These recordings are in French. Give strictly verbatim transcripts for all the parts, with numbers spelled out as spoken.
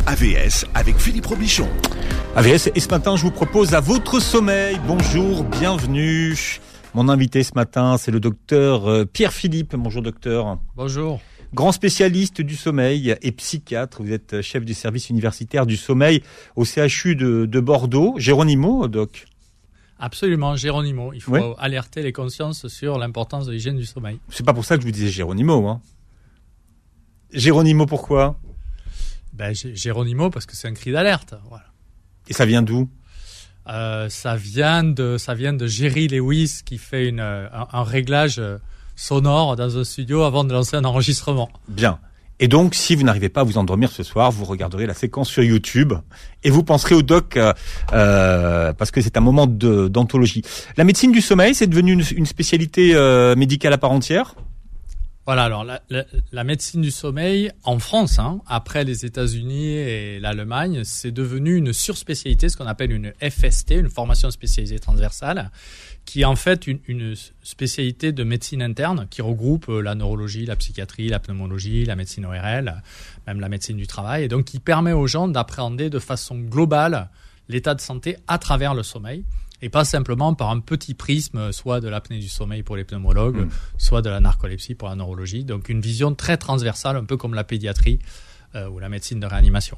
A V S avec Philippe Robichon. A V S, et ce matin, je vous propose à votre sommeil. Bonjour, bienvenue. Mon invité ce matin, c'est le docteur Pierre Philippe. Bonjour docteur. Bonjour. Grand spécialiste du sommeil et psychiatre. Vous êtes chef du service universitaire du sommeil au C H U de, de Bordeaux. Géronimo, doc? Absolument, Géronimo. Il faut ouais. alerter les consciences sur l'importance de l'hygiène du sommeil. C'est pas pour ça que je vous disais Géronimo, hein. Géronimo, pourquoi? Ben, Géronimo, parce que c'est un cri d'alerte. Voilà. Et ça vient d'où? euh, ça vient de ça vient de Jerry Lewis qui fait une, un, un réglage sonore dans un studio avant de lancer un enregistrement. Bien. Et donc, si vous n'arrivez pas à vous endormir ce soir, vous regarderez la séquence sur YouTube et vous penserez au doc euh, euh, parce que c'est un moment de, d'anthologie. La médecine du sommeil, c'est devenu une, une spécialité euh, médicale à part entière? Voilà, alors la, la, la médecine du sommeil en France, hein, après les États-Unis et l'Allemagne, c'est devenu une surspécialité, ce qu'on appelle une F S T, une formation spécialisée transversale, qui est en fait une, une spécialité de médecine interne qui regroupe la neurologie, la psychiatrie, la pneumologie, la médecine O R L, même la médecine du travail, et donc qui permet aux gens d'appréhender de façon globale l'état de santé à travers le sommeil. Et pas simplement par un petit prisme, soit de l'apnée du sommeil pour les pneumologues, mmh. soit de la narcolepsie pour la neurologie. Donc une vision très transversale, un peu comme la pédiatrie euh, ou la médecine de réanimation.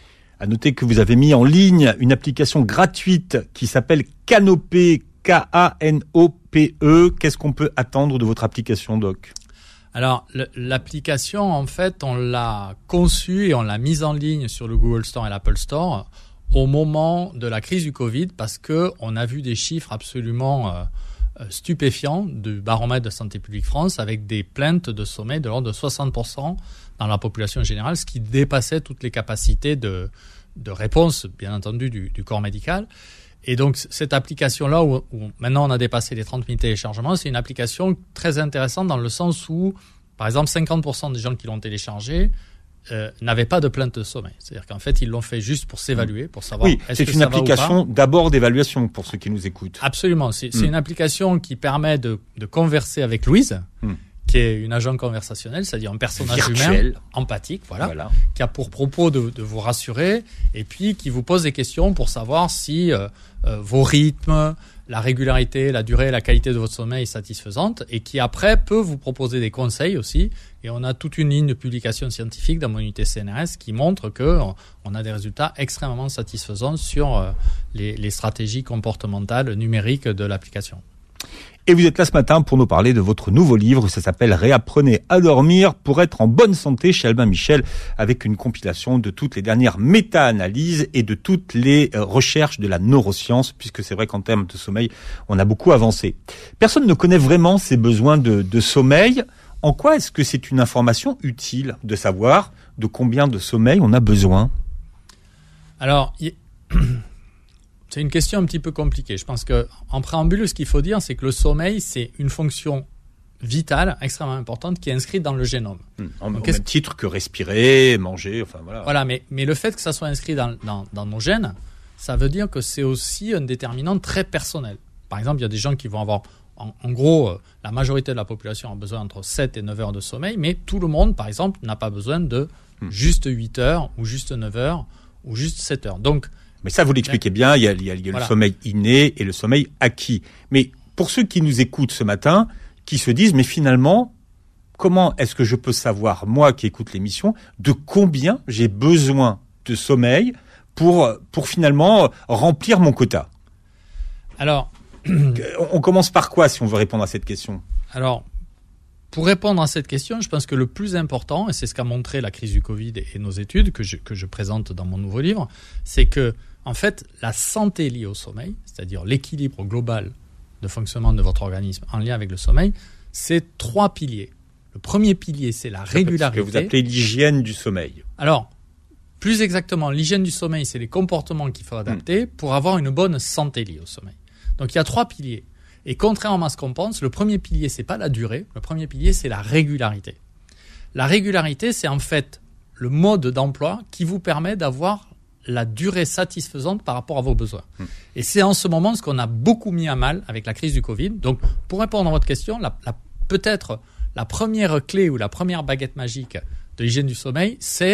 À noter que vous avez mis en ligne une application gratuite qui s'appelle Canopé, K A N O P E. Qu'est-ce qu'on peut attendre de votre application, doc? Alors, le, l'application, en fait, on l'a conçue et on l'a mise en ligne sur le Google Store et l'Apple Store au moment de la crise du Covid, parce que on a vu des chiffres absolument euh, stupéfiants du baromètre de Santé publique France, avec des plaintes de sommeil de l'ordre de soixante pour cent dans la population générale, ce qui dépassait toutes les capacités de, de réponse, bien entendu, du, du corps médical. Et donc, cette application-là, où, où maintenant on a dépassé les trente mille téléchargements, c'est une application très intéressante dans le sens où, par exemple, cinquante pour cent des gens qui l'ont téléchargée Euh, n'avaient pas de plainte de sommeil. C'est-à-dire qu'en fait, ils l'ont fait juste pour s'évaluer, pour savoir oui, est-ce que c'est une application d'abord d'évaluation pour ceux qui nous écoutent. Absolument. C'est, c'est mm. une application qui permet de, de converser avec Louise, mm. qui est une agent conversationnelle, c'est-à-dire un personnage virtuel, humain, empathique, voilà, voilà, qui a pour propos de, de vous rassurer et puis qui vous pose des questions pour savoir si euh, euh, vos rythmes, la régularité, la durée, la qualité de votre sommeil est satisfaisante et qui après peut vous proposer des conseils aussi. Et on a toute une ligne de publications scientifiques dans mon unité C N R S qui montre que on a des résultats extrêmement satisfaisants sur les, les stratégies comportementales numériques de l'application. Et vous êtes là ce matin pour nous parler de votre nouveau livre. Ça s'appelle Réapprenez à dormir pour être en bonne santé chez Albin Michel, avec une compilation de toutes les dernières méta-analyses et de toutes les recherches de la neuroscience, puisque c'est vrai qu'en termes de sommeil, on a beaucoup avancé. Personne ne connaît vraiment ses besoins de, de sommeil. En quoi est-ce que c'est une information utile de savoir de combien de sommeil on a besoin? Alors, y... c'est une question un petit peu compliquée. Je pense qu'en préambule, ce qu'il faut dire, c'est que le sommeil, c'est une fonction vitale, extrêmement importante, qui est inscrite dans le génome. Mmh, en, Donc, au même titre que respirer, manger, enfin voilà. Voilà, mais, mais le fait que ça soit inscrit dans, dans, dans nos gènes, ça veut dire que c'est aussi un déterminant très personnel. Par exemple, il y a des gens qui vont avoir... En, en gros, euh, la majorité de la population a besoin entre sept et neuf heures de sommeil, mais tout le monde, par exemple, n'a pas besoin de mmh. juste huit heures, ou juste neuf heures, ou juste sept heures. Donc, mais ça, vous l'expliquez bien, il y a, il y a, il y a voilà. le sommeil inné et le sommeil acquis. Mais pour ceux qui nous écoutent ce matin, qui se disent, mais finalement, comment est-ce que je peux savoir, moi qui écoute l'émission, de combien j'ai besoin de sommeil pour, pour finalement remplir mon quota? Alors, on commence par quoi si on veut répondre à cette question? Alors, pour répondre à cette question, je pense que le plus important, et c'est ce qu'a montré la crise du Covid et nos études que je, que je présente dans mon nouveau livre, c'est que, en fait, la santé liée au sommeil, c'est-à-dire l'équilibre global de fonctionnement de votre organisme en lien avec le sommeil, c'est trois piliers. Le premier pilier, c'est la régularité. Ce que vous appelez l'hygiène du sommeil. Alors, plus exactement, l'hygiène du sommeil, c'est les comportements qu'il faut adapter mmh. pour avoir une bonne santé liée au sommeil. Donc, il y a trois piliers. Et contrairement à ce qu'on pense, le premier pilier, c'est pas la durée. Le premier pilier, c'est la régularité. La régularité, c'est en fait le mode d'emploi qui vous permet d'avoir la durée satisfaisante par rapport à vos besoins. Mmh. Et c'est en ce moment ce qu'on a beaucoup mis à mal avec la crise du Covid. Donc, pour répondre à votre question, la, la, peut-être la première clé ou la première baguette magique de l'hygiène du sommeil, c'est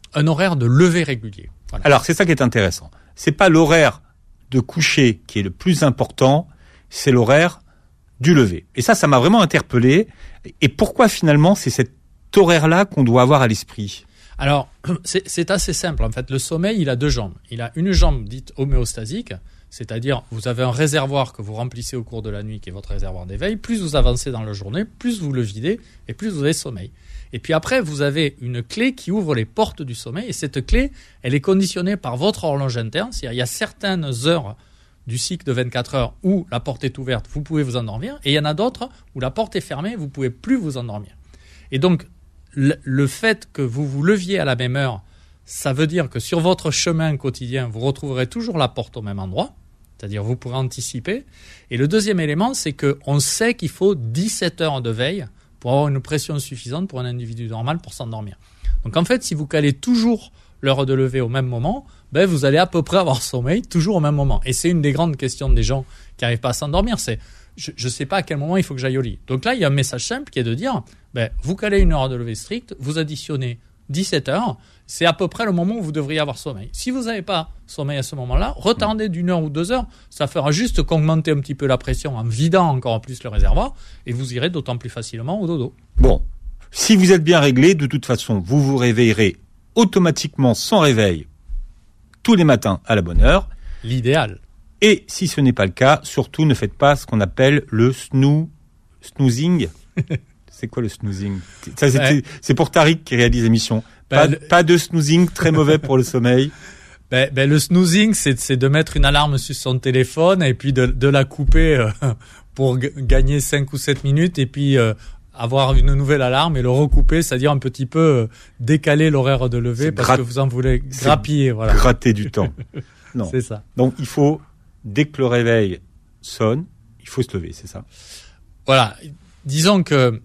un horaire de lever régulier. Voilà. Alors, c'est ça qui est intéressant. C'est pas l'horaire de coucher qui est le plus important, c'est l'horaire du lever. Et ça, ça m'a vraiment interpellé. Et pourquoi finalement c'est cet horaire-là qu'on doit avoir à l'esprit ? Alors, c'est, c'est assez simple. En fait, le sommeil, il a deux jambes. Il a une jambe dite homéostasique, c'est-à-dire vous avez un réservoir que vous remplissez au cours de la nuit, qui est votre réservoir d'éveil. Plus vous avancez dans la journée, plus vous le videz et plus vous avez sommeil. Et puis après, vous avez une clé qui ouvre les portes du sommeil. Et cette clé, elle est conditionnée par votre horloge interne. C'est-à-dire, il y a certaines heures du cycle de vingt-quatre heures où la porte est ouverte, vous pouvez vous endormir. Et il y en a d'autres où la porte est fermée, vous ne pouvez plus vous endormir. Et donc, le, le fait que vous vous leviez à la même heure, ça veut dire que sur votre chemin quotidien, vous retrouverez toujours la porte au même endroit. C'est-à-dire, vous pourrez anticiper. Et le deuxième élément, c'est qu'on sait qu'il faut dix-sept heures de veille pour avoir une pression suffisante pour un individu normal pour s'endormir. Donc en fait, si vous calez toujours l'heure de lever au même moment, ben vous allez à peu près avoir sommeil toujours au même moment. Et c'est une des grandes questions des gens qui n'arrivent pas à s'endormir, c'est je ne sais pas à quel moment il faut que j'aille au lit. Donc là, il y a un message simple qui est de dire, ben, vous calez une heure de lever stricte, vous additionnez dix-sept heures, c'est à peu près le moment où vous devriez avoir sommeil. Si vous n'avez pas sommeil à ce moment-là, retardez d'une heure ou deux heures, ça fera juste qu'augmenter un petit peu la pression en vidant encore plus le réservoir, et vous irez d'autant plus facilement au dodo. Bon, si vous êtes bien réglé, de toute façon, vous vous réveillerez automatiquement sans réveil tous les matins à la bonne heure. L'idéal. Et si ce n'est pas le cas, surtout ne faites pas ce qu'on appelle le snoo, snoozing. C'est quoi le snoozing ? Ça, c'est, ouais. c'est pour Tariq qui réalise l'émission. Ben, pas, le... pas de snoozing, très mauvais pour le sommeil. Ben, ben, le snoozing, c'est, c'est de mettre une alarme sur son téléphone et puis de, de la couper euh, pour g- gagner cinq ou sept minutes et puis euh, avoir une nouvelle alarme et le recouper, c'est-à-dire un petit peu euh, décaler l'horaire de lever c'est parce grat... que vous en voulez grappiller. Voilà. Gratter du temps. Non. C'est ça. Donc il faut, dès que le réveil sonne, il faut se lever, c'est ça ? Voilà. Disons que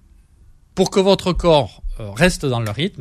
pour que votre corps reste dans le rythme,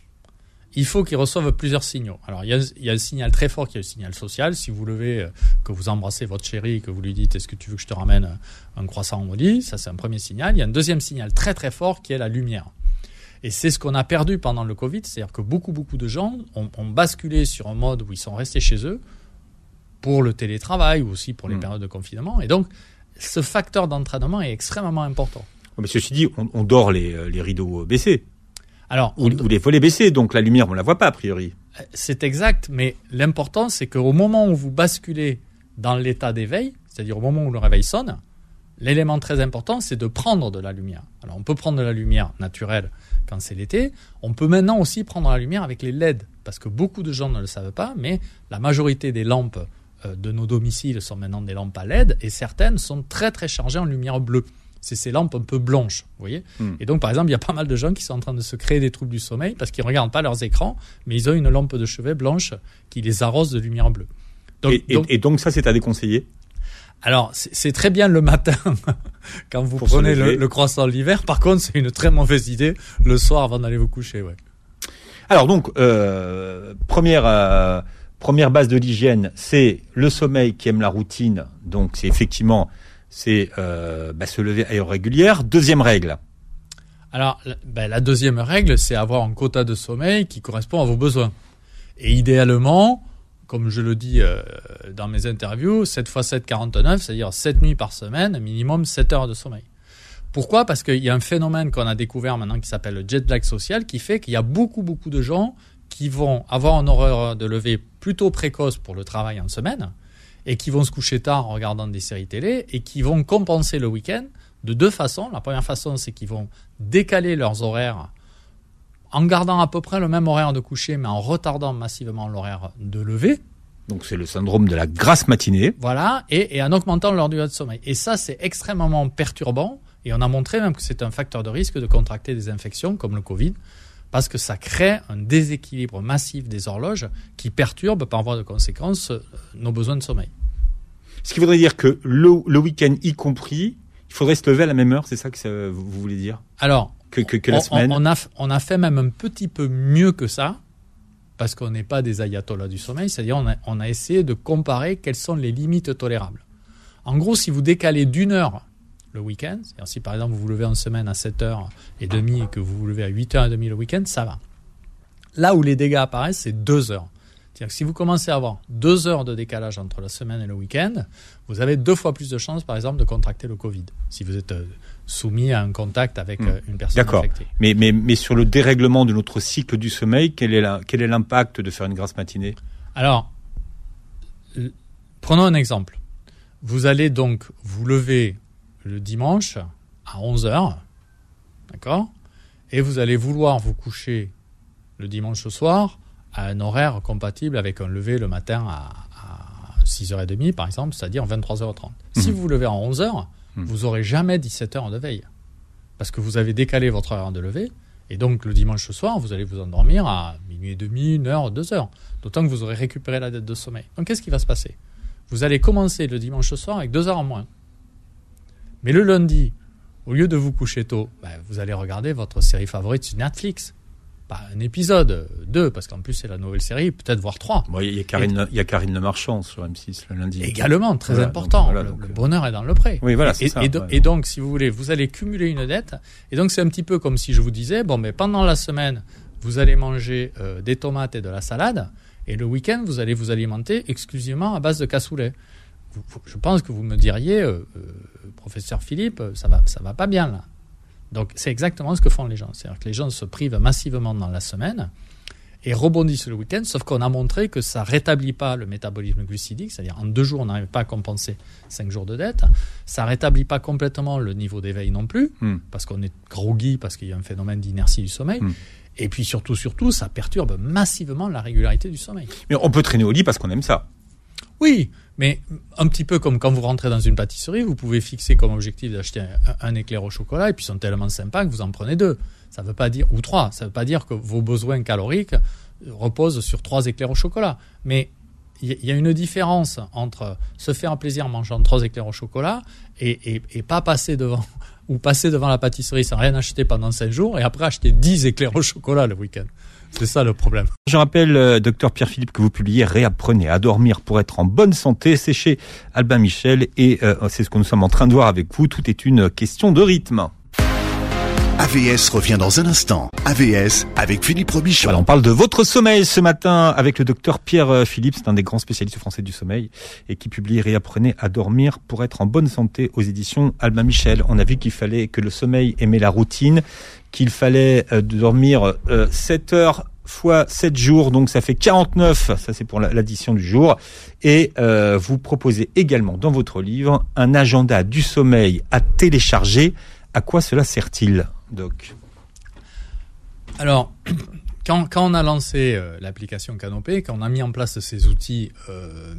il faut qu'il reçoive plusieurs signaux. Alors, il y a, il y a un signal très fort qui est le signal social. Si vous levez, que vous embrassez votre chérie, que vous lui dites « Est-ce que tu veux que je te ramène un croissant au lit ?» Ça, c'est un premier signal. Il y a un deuxième signal très très fort qui est la lumière. Et c'est ce qu'on a perdu pendant le Covid. C'est-à-dire que beaucoup, beaucoup de gens ont, ont basculé sur un mode où ils sont restés chez eux pour le télétravail ou aussi pour les mmh. périodes de confinement. Et donc, ce facteur d'entraînement est extrêmement important. Mais ceci dit, on, on dort les, les rideaux baissés. Alors, ou, ou les volets baissés, donc la lumière, on ne la voit pas a priori. C'est exact, mais l'important, c'est qu'au moment où vous basculez dans l'état d'éveil, c'est-à-dire au moment où le réveil sonne, l'élément très important, c'est de prendre de la lumière. Alors, on peut prendre de la lumière naturelle quand c'est l'été. On peut maintenant aussi prendre la lumière avec les L E D, parce que beaucoup de gens ne le savent pas, mais la majorité des lampes de nos domiciles sont maintenant des lampes à L E D, et certaines sont très très chargées en lumière bleue. C'est ces lampes un peu blanches, vous voyez. Mm. Et donc, par exemple, il y a pas mal de gens qui sont en train de se créer des troubles du sommeil parce qu'ils ne regardent pas leurs écrans, mais ils ont une lampe de chevet blanche qui les arrose de lumière bleue. Donc, et, donc, et donc, ça, c'est à déconseiller ? Alors, c'est, c'est très bien le matin quand vous Pour prenez le, le croissant l'hiver. Par contre, c'est une très mauvaise idée le soir avant d'aller vous coucher. Ouais. Alors donc, euh, première... Euh, première base de l'hygiène, c'est le sommeil qui aime la routine. Donc, c'est effectivement... c'est euh, bah, se lever à heure régulière. Deuxième règle. Alors, ben, la deuxième règle, c'est avoir un quota de sommeil qui correspond à vos besoins. Et idéalement, comme je le dis euh, dans mes interviews, sept fois sept, quarante-neuf, c'est-à-dire sept nuits par semaine, minimum sept heures de sommeil. Pourquoi ? Parce qu'il y a un phénomène qu'on a découvert maintenant qui s'appelle le jet lag social, qui fait qu'il y a beaucoup, beaucoup de gens qui vont avoir un horaire de lever plutôt précoce pour le travail en semaine, et qui vont se coucher tard en regardant des séries télé et qui vont compenser le week-end de deux façons. La première façon, c'est qu'ils vont décaler leurs horaires en gardant à peu près le même horaire de coucher, mais en retardant massivement l'horaire de lever. Donc c'est le syndrome de la grasse matinée. Voilà, et, et en augmentant leur durée de sommeil. Et ça, c'est extrêmement perturbant, et on a montré même que c'est un facteur de risque de contracter des infections comme le Covid, parce que ça crée un déséquilibre massif des horloges qui perturbe par voie de conséquence nos besoins de sommeil. Ce qui voudrait dire que le, le week-end y compris, il faudrait se lever à la même heure, c'est ça que ça, vous voulez dire ? Alors, que, que, que la on, semaine. On a, on a fait même un petit peu mieux que ça, parce qu'on n'est pas des ayatollahs du sommeil, c'est-à-dire on a, on a essayé de comparer quelles sont les limites tolérables. En gros, si vous décalez d'une heure le week-end, c'est-à-dire si par exemple vous vous levez en semaine à sept heures trente et que vous vous levez à huit heures trente le week-end, ça va. Là où les dégâts apparaissent, c'est deux heures. C'est-à-dire que si vous commencez à avoir deux heures de décalage entre la semaine et le week-end, vous avez deux fois plus de chances, par exemple, de contracter le Covid, si vous êtes soumis à un contact avec mmh. une personne D'accord. infectée. Mais, mais, mais sur le dérèglement de notre cycle du sommeil, quel est, la, quel est l'impact de faire une grasse matinée ? Alors, l- prenons un exemple. Vous allez donc vous lever le dimanche à onze heures, d'accord ? Et vous allez vouloir vous coucher le dimanche au soir à un horaire compatible avec un lever le matin à, à six heures trente, par exemple, c'est-à-dire vingt-trois heures trente. Mmh. Si vous vous levez à onze heures, mmh. vous n'aurez jamais dix-sept heures de veille. Parce que vous avez décalé votre heure de lever. Et donc, le dimanche soir, vous allez vous endormir à minuit et demi, une heure, deux heures. D'autant que vous aurez récupéré la dette de sommeil. Donc, qu'est-ce qui va se passer ? Vous allez commencer le dimanche soir avec deux heures en moins. Mais le lundi, au lieu de vous coucher tôt, ben, vous allez regarder votre série favorite sur Netflix. Pas un épisode, deux, parce qu'en plus c'est la nouvelle série, peut-être voire trois. Bon, il y a Karine, il y a Karine Le Marchand sur M six le lundi. Également, très voilà, important. Donc, voilà, le, donc, le bonheur est dans le pré. Oui, voilà, c'est et, ça. Et, do, ouais. et donc, si vous voulez, vous allez cumuler une dette. Et donc, c'est un petit peu comme si je vous disais, bon, mais pendant la semaine, vous allez manger euh, des tomates et de la salade, et le week-end, vous allez vous alimenter exclusivement à base de cassoulet. Vous, vous, je pense que vous me diriez, euh, euh, professeur Philippe, ça va, ça va pas bien là. Donc, c'est exactement ce que font les gens. C'est-à-dire que les gens se privent massivement dans la semaine et rebondissent le week-end, sauf qu'on a montré que ça ne rétablit pas le métabolisme glucidique, c'est-à-dire en deux jours, on n'arrive pas à compenser cinq jours de dette. Ça ne rétablit pas complètement le niveau d'éveil non plus, mm. parce qu'on est groggy, parce qu'il y a un phénomène d'inertie du sommeil. Mm. Et puis surtout, surtout, ça perturbe massivement la régularité du sommeil. Mais on peut traîner au lit parce qu'on aime ça. Oui, mais un petit peu comme quand vous rentrez dans une pâtisserie, vous pouvez fixer comme objectif d'acheter un, un éclair au chocolat et puis ils sont tellement sympas que vous en prenez deux. Ça veut pas dire, ou trois, ça veut pas dire que vos besoins caloriques reposent sur trois éclairs au chocolat. Mais il y, y a une différence entre se faire plaisir en mangeant trois éclairs au chocolat et, et, et pas passer devant, ou passer devant la pâtisserie sans rien acheter pendant cinq jours et après acheter dix éclairs au chocolat le week-end. C'est ça le problème. Je rappelle, euh, docteur Pierre-Philippe, que vous publiez « Réapprenez à dormir pour être en bonne santé ». C'est chez Albin Michel et euh, c'est ce que nous sommes en train de voir avec vous. Tout est une question de rythme. A V S revient dans un instant. A V S avec Philippe Robichon. Voilà, on parle de votre sommeil ce matin avec le docteur Pierre-Philippe. C'est un des grands spécialistes français du sommeil et qui publie « Réapprenez à dormir pour être en bonne santé » aux éditions Albin Michel. On a vu qu'il fallait que le sommeil aimait la routine, qu'il fallait euh, dormir euh, sept heures fois sept jours, donc ça fait quarante-neuf, ça c'est pour l'addition du jour. Et euh, vous proposez également dans votre livre un agenda du sommeil à télécharger. À quoi cela sert-il, Doc ? Alors, quand, quand on a lancé euh, l'application Canopé, quand on a mis en place ces outils euh,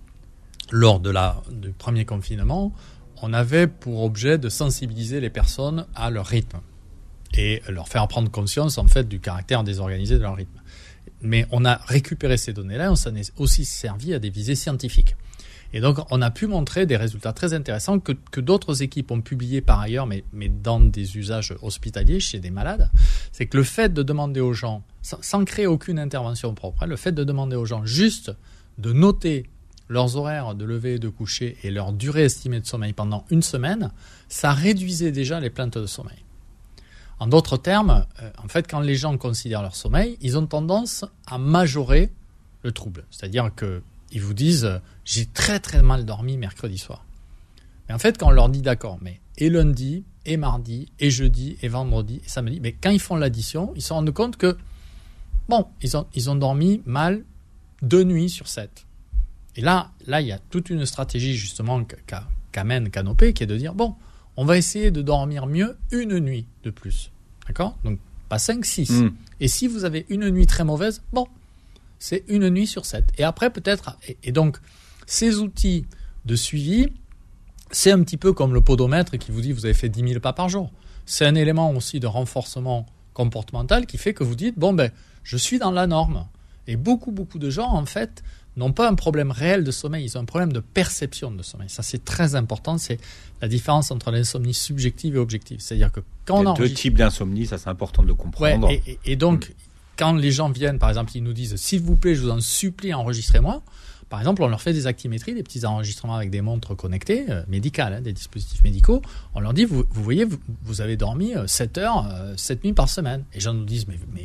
lors de la, du premier confinement, on avait pour objet de sensibiliser les personnes à leur rythme et leur faire prendre conscience en fait du caractère désorganisé de leur rythme. Mais on a récupéré ces données-là, on s'en est aussi servi à des visées scientifiques. Et donc, on a pu montrer des résultats très intéressants que, que d'autres équipes ont publiés par ailleurs, mais, mais dans des usages hospitaliers, chez des malades. C'est que le fait de demander aux gens, sans, sans créer aucune intervention propre, hein, le fait de demander aux gens juste de noter leurs horaires de lever et de coucher et leur durée estimée de sommeil pendant une semaine, ça réduisait déjà les plaintes de sommeil. En d'autres termes, euh, en fait, quand les gens considèrent leur sommeil, ils ont tendance à majorer le trouble. C'est-à-dire que ils vous disent « j'ai très très mal dormi mercredi soir ». Mais en fait, quand on leur dit « d'accord, mais et lundi, et mardi, et jeudi, et vendredi, et samedi », mais quand ils font l'addition, ils se rendent compte que, bon, ils ont, ils ont dormi mal deux nuits sur sept. Et là, là, il y a toute une stratégie justement qu'a, qu'amène Canopé, qui est de dire « bon, on va essayer de dormir mieux une nuit de plus ». D'accord ? Donc, pas cinq, six. Mmh. Et si vous avez une nuit très mauvaise, bon, c'est une nuit sur sept. Et après, peut-être... Et, et donc, ces outils de suivi, c'est un petit peu comme le podomètre qui vous dit vous avez fait dix mille pas par jour. C'est un élément aussi de renforcement comportemental qui fait que vous dites, bon, ben, je suis dans la norme. Et beaucoup, beaucoup de gens, en fait, n'ont pas un problème réel de sommeil, ils ont un problème de perception de sommeil. Ça, c'est très important. C'est la différence entre l'insomnie subjective et objective. C'est-à-dire que quand on Il y a enregistre... deux types d'insomnie, ça c'est important de le comprendre. Ouais, et, et, et donc... Mmh. Quand les gens viennent, par exemple, ils nous disent « s'il vous plaît, je vous en supplie, enregistrez-moi ». Par exemple, on leur fait des actimétries, des petits enregistrements avec des montres connectées, euh, médicales, hein, des dispositifs médicaux. On leur dit, vous, vous voyez, vous, vous avez dormi euh, sept heures, euh, sept nuits par semaine. Et les gens nous disent, mais, mais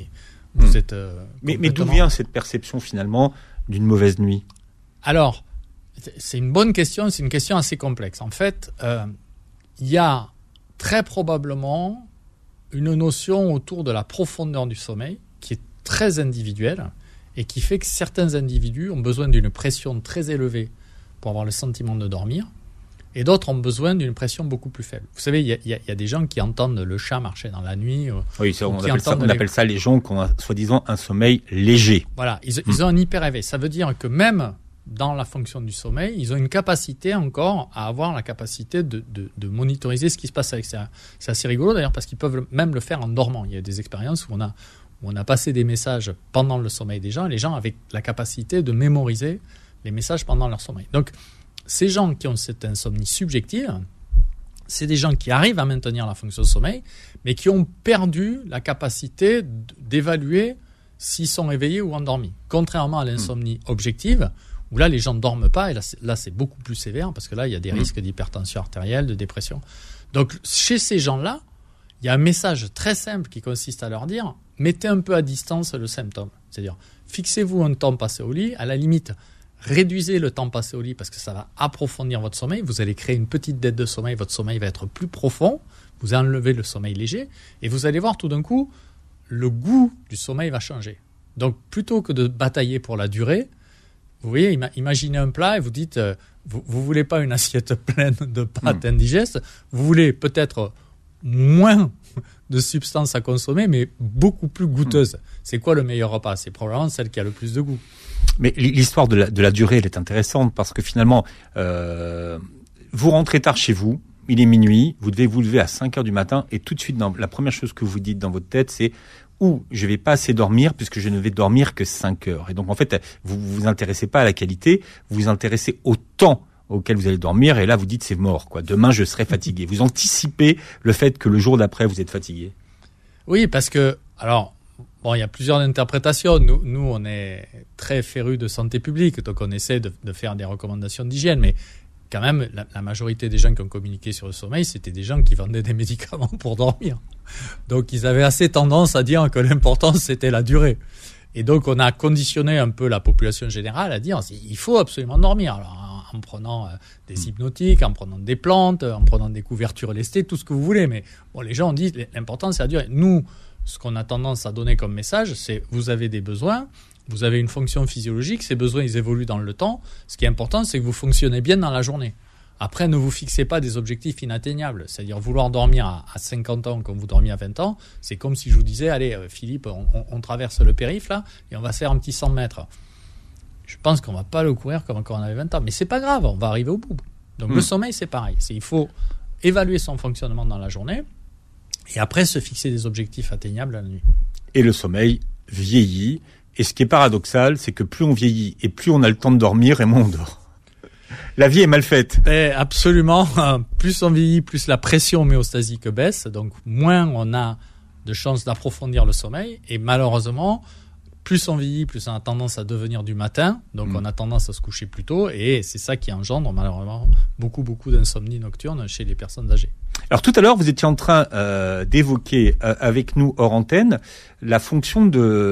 vous mmh. êtes euh, mais, mais d'où vient cette perception finalement d'une mauvaise nuit? Alors, c'est une bonne question, c'est une question assez complexe. En fait, euh, il y a très probablement une notion autour de la profondeur du sommeil qui est très individuelle et qui fait que certains individus ont besoin d'une pression très élevée pour avoir le sentiment de dormir et d'autres ont besoin d'une pression beaucoup plus faible. Vous savez, il y a, y a, y a des gens qui entendent le chat marcher dans la nuit. Oui, ça, on, appelle ça, on les... appelle ça les gens qui ont soi-disant un sommeil léger. Voilà, ils, mmh. ils ont un hyper-éveil. Ça veut dire que même dans la fonction du sommeil, ils ont une capacité encore à avoir la capacité de, de, de monitoriser ce qui se passe à l'extérieur. C'est assez rigolo d'ailleurs parce qu'ils peuvent même le faire en dormant. Il y a des expériences où on a, où on a passé des messages pendant le sommeil des gens et les gens avaient la capacité de mémoriser les messages pendant leur sommeil. Donc, ces gens qui ont cette insomnie subjective, c'est des gens qui arrivent à maintenir la fonction de sommeil, mais qui ont perdu la capacité d'évaluer s'ils sont éveillés ou endormis. Contrairement à l'insomnie objective, où là, les gens ne dorment pas, et là c'est, là, c'est beaucoup plus sévère, parce que là, il y a des risques d'hypertension artérielle, de dépression. Donc, chez ces gens-là, il y a un message très simple qui consiste à leur dire « mettez un peu à distance le symptôme ». C'est-à-dire, fixez-vous un temps passé au lit, à la limite, réduisez le temps passé au lit, parce que ça va approfondir votre sommeil, vous allez créer une petite dette de sommeil, votre sommeil va être plus profond, vous enlevez le sommeil léger, et vous allez voir tout d'un coup, le goût du sommeil va changer. Donc, plutôt que de batailler pour la durée, vous voyez, imaginez un plat et vous dites, euh, vous ne voulez pas une assiette pleine de pâtes mmh. indigestes, vous voulez peut-être moins de substances à consommer, mais beaucoup plus goûteuses. Mmh. C'est quoi le meilleur repas? C'est probablement celle qui a le plus de goût. Mais l'histoire de la, de la durée, elle est intéressante parce que finalement, euh, vous rentrez tard chez vous, il est minuit, vous devez vous lever à cinq heures du matin et tout de suite, dans, la première chose que vous dites dans votre tête, c'est ou je vais pas assez dormir puisque je ne vais dormir que cinq heures. Et donc, en fait, vous vous intéressez pas à la qualité, vous vous intéressez au temps auquel vous allez dormir. Et là, vous dites, c'est mort, quoi. Demain, je serai fatigué. Vous anticipez le fait que le jour d'après, vous êtes fatigué. Oui, parce que, alors, bon, il y a plusieurs interprétations. Nous, nous, on est très férus de santé publique, donc on essaie de, de faire des recommandations d'hygiène, mais quand même, la, la majorité des gens qui ont communiqué sur le sommeil, c'était des gens qui vendaient des médicaments pour dormir. Donc, ils avaient assez tendance à dire que l'important, c'était la durée. Et donc, on a conditionné un peu la population générale à dire il faut absolument dormir. Alors, en, en prenant euh, des hypnotiques, en prenant des plantes, en prenant des couvertures lestées, tout ce que vous voulez. Mais bon, les gens ont dit l'important, c'est la durée. Nous, ce qu'on a tendance à donner comme message, c'est vous avez des besoins, vous avez une fonction physiologique, ces besoins, ils évoluent dans le temps. Ce qui est important, c'est que vous fonctionnez bien dans la journée. Après, ne vous fixez pas des objectifs inatteignables. C'est-à-dire vouloir dormir à, à cinquante ans comme vous dormiez à vingt ans, c'est comme si je vous disais, allez, Philippe, on, on, on traverse le périph' là, et on va faire un petit cent mètres. Je pense qu'on ne va pas le courir comme quand on avait vingt ans. Mais c'est pas grave, on va arriver au bout. Donc mmh. le sommeil, c'est pareil. C'est, il faut évaluer son fonctionnement dans la journée, et après se fixer des objectifs atteignables la nuit. Et le sommeil vieillit. Et ce qui est paradoxal, c'est que plus on vieillit et plus on a le temps de dormir et moins on dort. La vie est mal faite. Et absolument. Plus on vieillit, plus la pression homéostasique baisse. Donc, moins on a de chances d'approfondir le sommeil. Et malheureusement, plus on vieillit, plus on a tendance à devenir du matin. Donc, mmh. on a tendance à se coucher plus tôt. Et c'est ça qui engendre malheureusement beaucoup, beaucoup d'insomnie nocturne chez les personnes âgées. Alors tout à l'heure, vous étiez en train euh, d'évoquer euh, avec nous hors antenne la fonction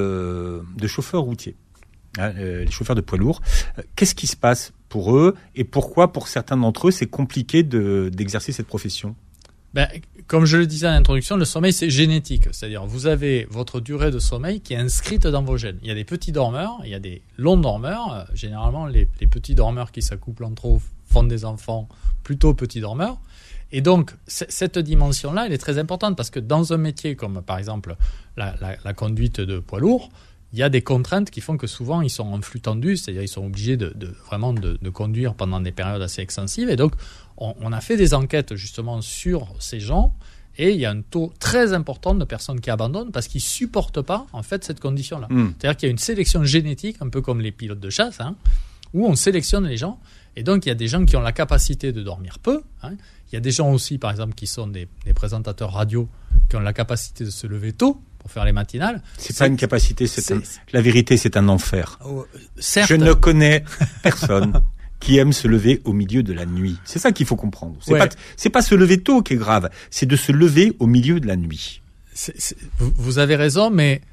de, de chauffeur routier, hein, euh, les chauffeurs de poids lourds. Euh, qu'est-ce qui se passe pour eux et pourquoi pour certains d'entre eux c'est compliqué de, d'exercer cette profession? Ben, comme je le disais en introduction, le sommeil c'est génétique, c'est-à-dire vous avez votre durée de sommeil qui est inscrite dans vos gènes. Il y a des petits dormeurs, il y a des longs dormeurs. Généralement, les, les petits dormeurs qui s'accouplent entre eux font des enfants plutôt petits dormeurs. Et donc, c- cette dimension-là, elle est très importante parce que dans un métier comme, par exemple, la, la, la conduite de poids lourd, il y a des contraintes qui font que souvent, ils sont en flux tendu, c'est-à-dire ils sont obligés de, de vraiment de, de conduire pendant des périodes assez extensives. Et donc, on, on a fait des enquêtes justement sur ces gens et il y a un taux très important de personnes qui abandonnent parce qu'ils ne supportent pas, en fait, cette condition-là. Mmh. C'est-à-dire qu'il y a une sélection génétique, un peu comme les pilotes de chasse, hein, où on sélectionne les gens. Et donc, il y a des gens qui ont la capacité de dormir peu, hein. Il y a des gens aussi, par exemple, qui sont des, des présentateurs radio, qui ont la capacité de se lever tôt pour faire les matinales. C'est, c'est pas une capacité, c'est, c'est... Un... la vérité, c'est un enfer. Oh, certes. Je ne connais personne qui aime se lever au milieu de la nuit. C'est ça qu'il faut comprendre. C'est ouais. pas, c'est pas se lever tôt qui est grave, c'est de se lever au milieu de la nuit. C'est, c'est, vous avez raison, mais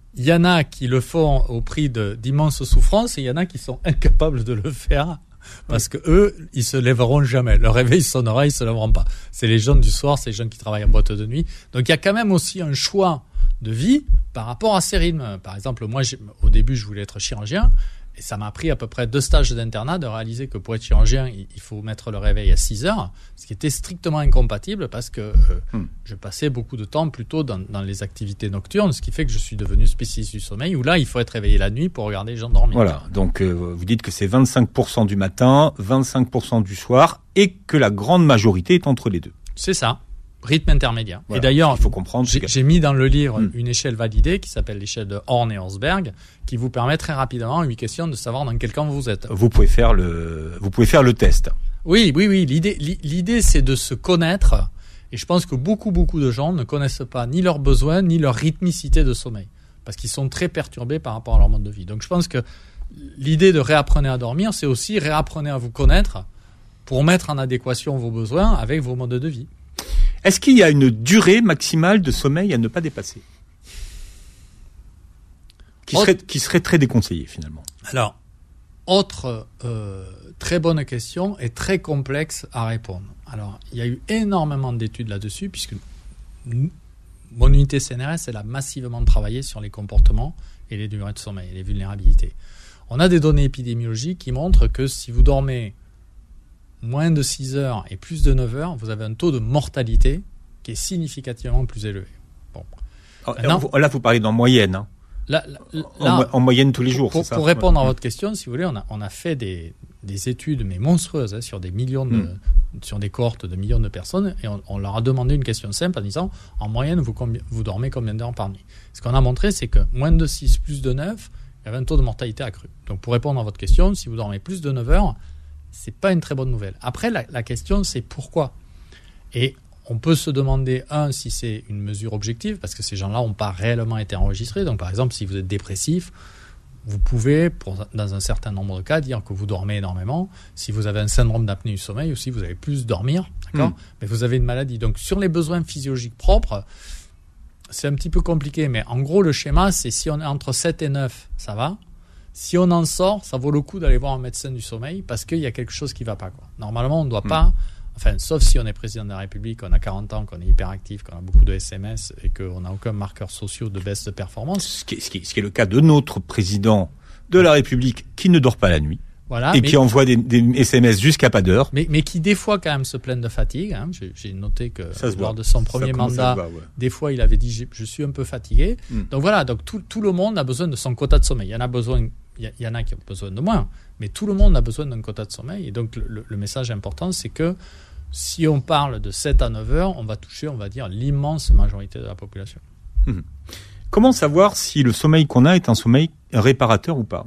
il y en a qui le font au prix de, d'immenses souffrances et il y en a qui sont incapables de le faire parce que eux, ils se lèveront jamais. Le réveil sonnera, ils se lèveront pas. C'est les gens du soir, c'est les gens qui travaillent en boîte de nuit. Donc il y a quand même aussi un choix de vie par rapport à ces rythmes. Par exemple, moi, j'ai, au début, je voulais être chirurgien. Et ça m'a pris à peu près deux stages d'internat de réaliser que pour être chirurgien, il faut mettre le réveil à six heures, ce qui était strictement incompatible parce que euh, hmm. je passais beaucoup de temps plutôt dans, dans les activités nocturnes, ce qui fait que je suis devenu spécialiste du sommeil, où là, il faut être réveillé la nuit pour regarder les gens dormir. Voilà, donc euh, vous dites que c'est vingt-cinq pour cent du matin, vingt-cinq pour cent du soir, et que la grande majorité est entre les deux. C'est ça. Rythme intermédiaire. Voilà, et d'ailleurs, il faut comprendre j'ai, que... j'ai mis dans le livre hmm. une échelle validée qui s'appelle l'échelle de Horn et Horsberg, qui vous permet très rapidement, en huit questions, de savoir dans quel camp vous êtes. Vous pouvez faire le, vous pouvez faire le test. Oui, oui, oui. L'idée, l'idée, c'est de se connaître. Et je pense que beaucoup, beaucoup de gens ne connaissent pas ni leurs besoins, ni leur rythmicité de sommeil. Parce qu'ils sont très perturbés par rapport à leur mode de vie. Donc, je pense que l'idée de réapprenez à dormir, c'est aussi réapprenez à vous connaître pour mettre en adéquation vos besoins avec vos modes de vie. Est-ce qu'il y a une durée maximale de sommeil à ne pas dépasser ? Qui serait, qui serait très déconseillé finalement. Alors, autre euh, très bonne question et très complexe à répondre. Alors, il y a eu énormément d'études là-dessus, puisque nous, mon unité C N R S, elle a massivement travaillé sur les comportements et les durées de sommeil, et les vulnérabilités. On a des données épidémiologiques qui montrent que si vous dormez moins de six heures et plus de neuf heures, vous avez un taux de mortalité qui est significativement plus élevé. Bon. Maintenant, là, vous parlez d'en moyenne. Hein. Là, là, en, en moyenne tous les jours, pour, c'est ça. Pour répondre ouais. à votre question, si vous voulez, on a, on a fait des, des études mais monstrueuses hein, sur des millions de, mm. sur des cohortes de millions de personnes et on, on leur a demandé une question simple en disant en moyenne vous, combi- vous dormez combien d'heures par nuit. Ce qu'on a montré, c'est que moins de six, plus de neuf, il y avait un taux de mortalité accru. Donc pour répondre à votre question, si vous dormez plus de neuf heures, c'est pas une très bonne nouvelle. Après, la, la question, c'est pourquoi. Et on peut se demander, un, si c'est une mesure objective, parce que ces gens-là n'ont pas réellement été enregistrés. Donc, par exemple, si vous êtes dépressif, vous pouvez, pour, dans un certain nombre de cas, dire que vous dormez énormément. Si vous avez un syndrome d'apnée du sommeil aussi, vous allez plus dormir, d'accord ? Mmh. Mais vous avez une maladie. Donc, sur les besoins physiologiques propres, c'est un petit peu compliqué. Mais en gros, le schéma, c'est si on est entre sept et neuf, ça va. Si on en sort, ça vaut le coup d'aller voir un médecin du sommeil parce qu'il y a quelque chose qui ne va pas, quoi. Normalement, on ne doit mmh. pas, enfin, sauf si on est président de la République, qu'on a quarante ans, qu'on est hyperactif, qu'on a beaucoup de S M S et qu'on n'a aucun marqueur social de baisse de performance. Ce qui, est, ce, qui est, ce qui est le cas de notre président de la République qui ne dort pas la nuit. Voilà, et qui envoie des, des S M S jusqu'à pas d'heure. Mais, mais qui, des fois, quand même, se plaignent de fatigue. Hein. J'ai, j'ai noté que lors voit. de son premier mandat, voit, ouais. des fois, il avait dit « je suis un peu fatigué mm. ». Donc voilà, donc tout, tout le monde a besoin de son quota de sommeil. Il y en a besoin... Il y, y en a qui ont besoin de moins, mais tout le monde a besoin d'un quota de sommeil. Et donc, le, le message important, c'est que si on parle de sept à neuf heures, on va toucher, on va dire, l'immense majorité de la population. Mmh. Comment savoir si le sommeil qu'on a est un sommeil réparateur ou pas ?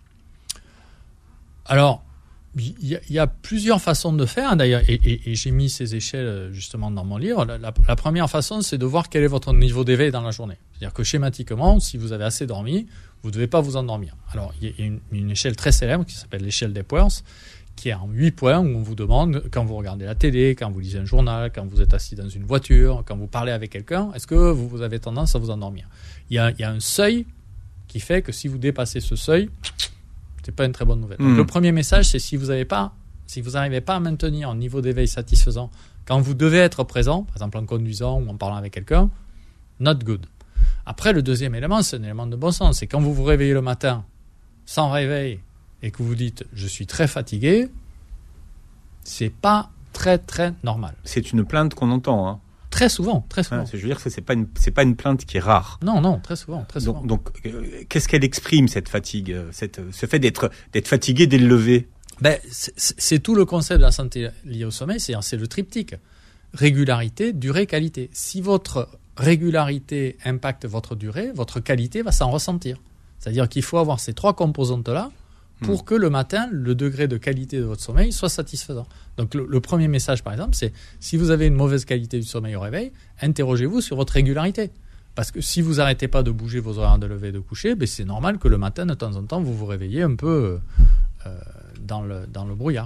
Alors, il y, y a plusieurs façons de faire, d'ailleurs, et, et, et j'ai mis ces échelles justement dans mon livre. La, la, la première façon, c'est de voir quel est votre niveau d'éveil dans la journée. C'est-à-dire que schématiquement, si vous avez assez dormi, vous ne devez pas vous endormir. Alors, il y a une, une échelle très célèbre qui s'appelle l'échelle d'Epworth, qui est en huit points où on vous demande, quand vous regardez la télé, quand vous lisez un journal, quand vous êtes assis dans une voiture, quand vous parlez avec quelqu'un, est-ce que vous, vous avez tendance à vous endormir ? Il y a, il y a un seuil qui fait que si vous dépassez ce seuil, c'est pas une très bonne nouvelle. Donc, mmh. le premier message, c'est si vous n'avez pas, si vous n'arrivez pas à maintenir un niveau d'éveil satisfaisant quand vous devez être présent, par exemple en conduisant ou en parlant avec quelqu'un, not good. Après, le deuxième élément, c'est un élément de bon sens. C'est quand vous vous réveillez le matin sans réveil et que vous dites « je suis très fatigué », c'est pas très, très normal. C'est une plainte qu'on entend, hein. Très souvent, très souvent. Ah, je veux dire que c'est pas une, c'est pas une plainte qui est rare. Non, non, très souvent, très souvent. Donc, donc euh, qu'est-ce qu'elle exprime, cette fatigue, cette, ce fait d'être, d'être fatigué dès le lever ? Ben, c'est, c'est tout le concept de la santé liée au sommeil, c'est, c'est le triptyque. Régularité, durée, qualité. Si votre régularité impacte votre durée, votre qualité va s'en ressentir. C'est-à-dire qu'il faut avoir ces trois composantes-là pour mmh. que le matin, le degré de qualité de votre sommeil soit satisfaisant. Donc le, le premier message, par exemple, c'est si vous avez une mauvaise qualité du sommeil au réveil, interrogez-vous sur votre régularité. Parce que si vous n'arrêtez pas de bouger vos horaires de lever et de coucher, ben c'est normal que le matin, de temps en temps, vous vous réveillez un peu euh, dans, le, dans le brouillard.